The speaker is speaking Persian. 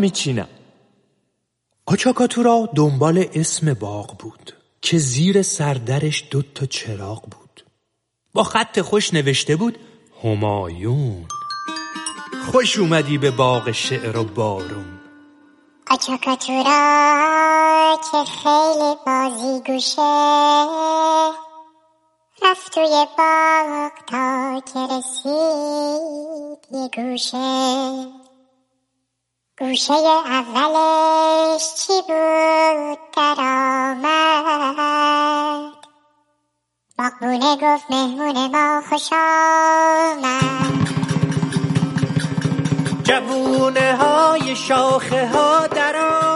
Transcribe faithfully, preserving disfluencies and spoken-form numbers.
میچینم. آچاکاتورا دنبال اسم باغ بود که زیر سردرش دو تا چراغ بود. با خط خوش نوشته بود همایون. خوش اومدی به باغ شعر و بارون. آچاکاتورا که خیلی بازی گوشه، رفت توی باغ تا که رسید یه گوشه. گوشه اولش چی بود در آمد؟ باغبونه گفت مهمون ما خوش آمد. جوونه های شاخه ها در آمد.